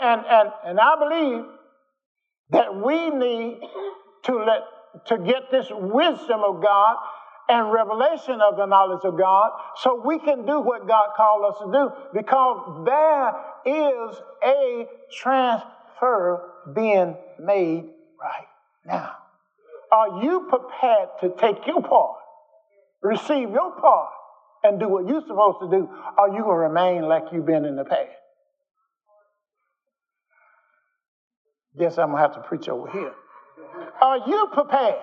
And I believe that we need to get this wisdom of God and revelation of the knowledge of God so we can do what God called us to do, because there is a transfer being made right now. Are you prepared to take your part, receive your part, and do what you're supposed to do? Or are you going to remain like you've been in the past? Guess I'm going to have to preach over here. Are you prepared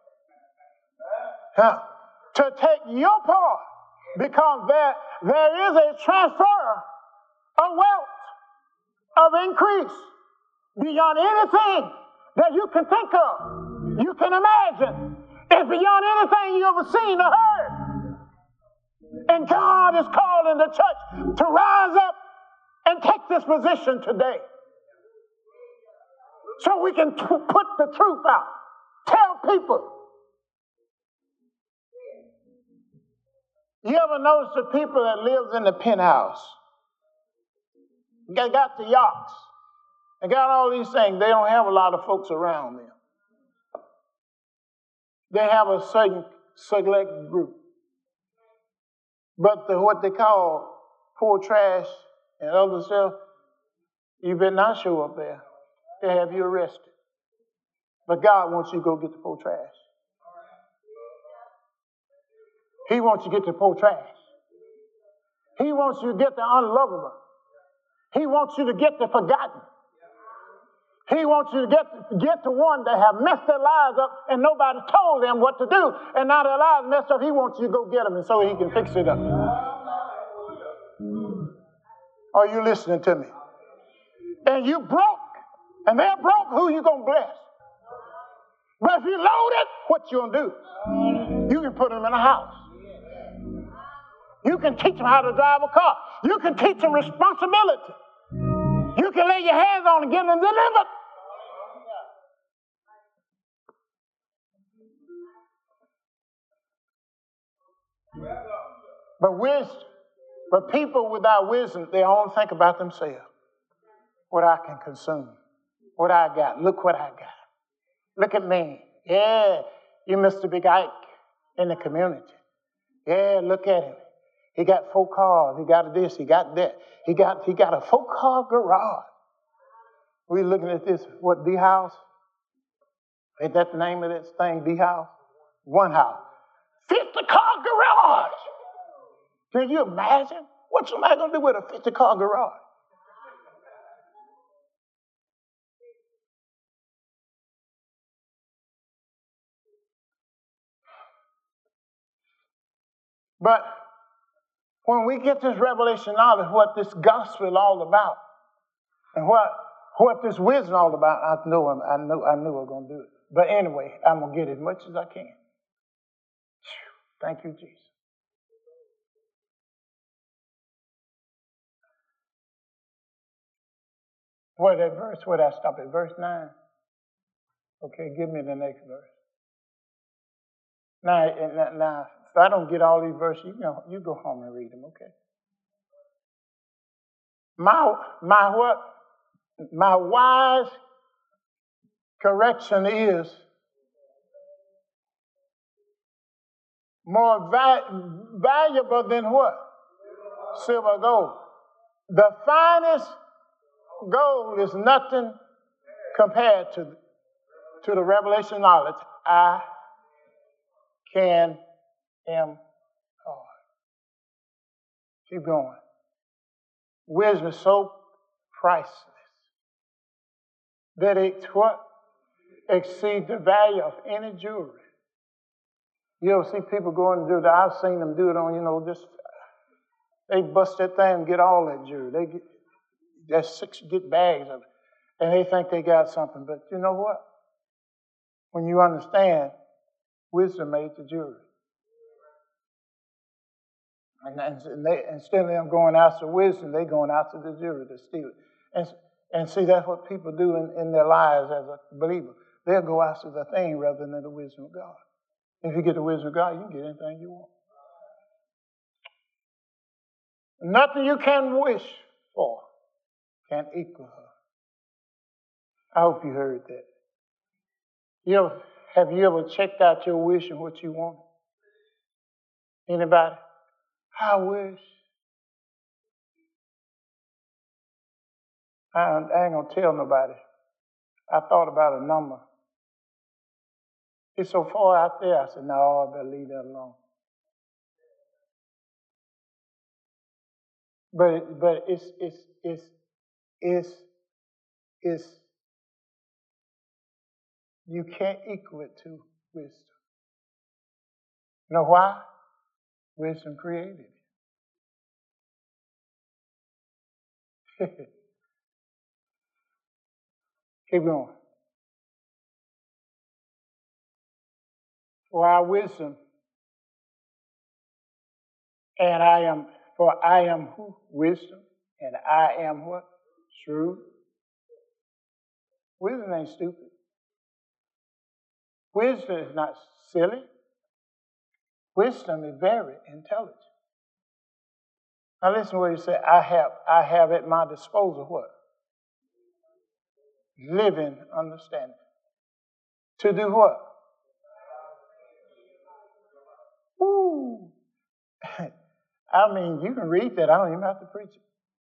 to take your part? Because there is a transfer of wealth, of increase, beyond anything that you can think of, you can imagine. It's beyond anything you ever seen or heard. And God is calling the church to rise up and take this position today, so we can put the truth out. Tell people. You ever notice the people that lives in the penthouse? They got the yachts. They got all these things. They don't have a lot of folks around them. They have a certain select group. But what they call poor trash and other stuff, you better not show up there. They have you arrested. But God wants you to go get the poor trash. He wants you to get the poor trash. He wants you to get the unlovable. He wants you to get the forgotten. He wants you to get the one that have messed their lives up and nobody told them what to do. And now their lives messed up. He wants you to go get them and so he can fix it up. Are you listening to me? And you broke. And they're broke. Who you going to bless? But if you loaded, what you going to do? You can put them in a house. You can teach them how to drive a car. You can teach them responsibility. You can lay your hands on and get them delivered. But people without wisdom, they only think about themselves. What I can consume. What I got. Look what I got. Look at me. Yeah, you Mr. Big Ike in the community. Yeah, look at him. He got 4 cars. He got this. He got that. He got a 4-car garage. We looking at this, what, D-House? Ain't that the name of this thing, D-House? One house. 50-car garage. Can you imagine? What somebody going to do with a 50-car garage? But when we get this revelation knowledge, what this gospel is all about, and what this wisdom is all about, I knew I'm going to do it. But anyway, I'm going to get as much as I can. Thank you, Jesus. Where that verse? Where did I stop at? Verse 9? Okay, give me the next verse. Now, if I don't get all these verses, you go home and read them, okay? My what? My wise correction is more valuable than what? Silver, gold. The finest gold is nothing compared to the revelation knowledge I can impart. Keep going. Wisdom is so priceless that it what? Exceeds the value of any jewelry. You ever see people going to do that? I've seen them do it on, just they bust that thing and get all that jewelry. Get bags of it. And they think they got something. But you know what? When you understand, wisdom made the jewelry. And instead of them going after wisdom, they going after the jewelry to steal it. And see, that's what people do in their lives as a believer. They'll go after the thing rather than the wisdom of God. If you get the wisdom of God, you can get anything you want. Nothing you can wish for can equal her. I hope you heard that. Have you ever checked out your wish and what you want? Anybody? I wish. I ain't going to tell nobody. I thought about a number. It's so far out there. I said, no, I better leave that alone. But it's you can't equal it to wisdom. You know why? Wisdom created it. Keep going. For our wisdom, and I am who? Wisdom, and I am what? Shrewd. Wisdom ain't stupid. Wisdom is not silly. Wisdom is very intelligent. Now listen to what he said. I have at my disposal what? Living understanding. To do what? Woo! I mean, you can read that. I don't even have to preach it.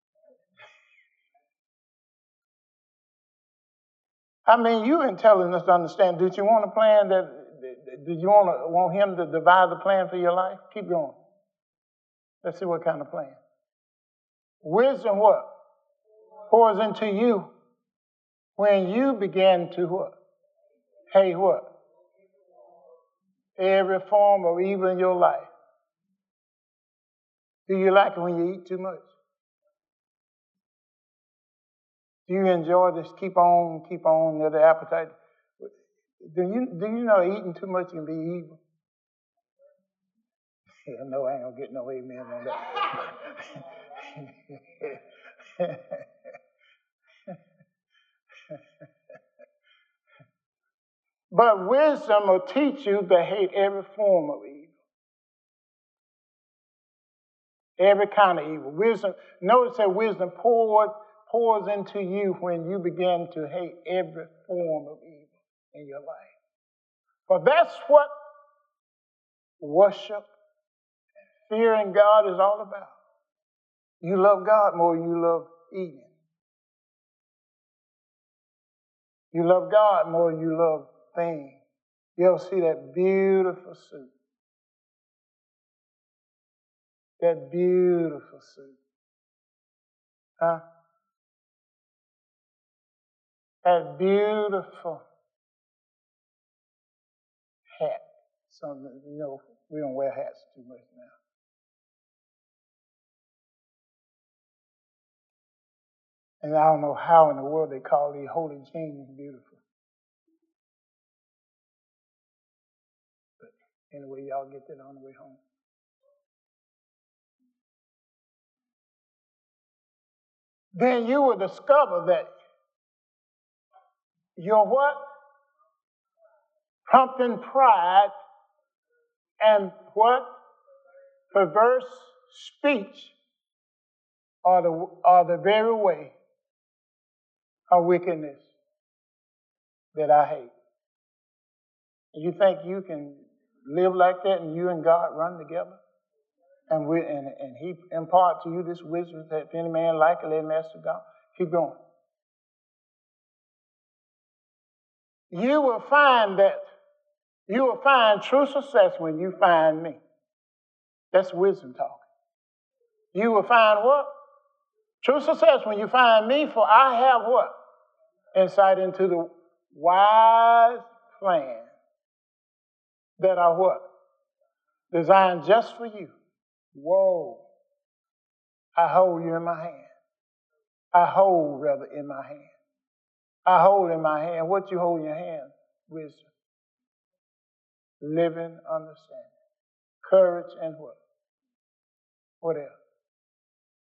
I mean, you intelligent enough to understand. Did you want a plan did you want him to devise the plan for your life? Keep going. Let's see what kind of plan. Wisdom what? Pours into you when you begin to what? Hate what? Every form of evil in your life. Do you like it when you eat too much? Do you enjoy this keep on, the appetite? Do you know eating too much can be evil? Yeah, no, I ain't gonna get no amen on that. But wisdom will teach you to hate every form of evil. Every kind of evil. Wisdom, notice that wisdom pours into you when you begin to hate every form of evil in your life. For that's what worship, fearing God is all about. You love God more than you love eating. You love God more than you love things. You ever see that beautiful suit? That beautiful suit. Huh? That beautiful hat. Something, we don't wear hats too much now. And I don't know how in the world they call these holy jeans beautiful. But anyway, y'all get that on the way home. Then you will discover that your what? Prompting pride and what? Perverse speech are the very way of wickedness that I hate. You think you can live like that and you and God run together? And he impart to you this wisdom that if any man like it, let him ask of God. Keep going. You will find true success when you find me. That's wisdom talking. You will find what? True success when you find me, for I have what? Insight into the wise plan that are what? Designed just for you. Whoa. I hold you in my hand. I hold in my hand. I hold in my hand. What you hold in your hand? Wisdom. Living understanding. Courage and what? What else?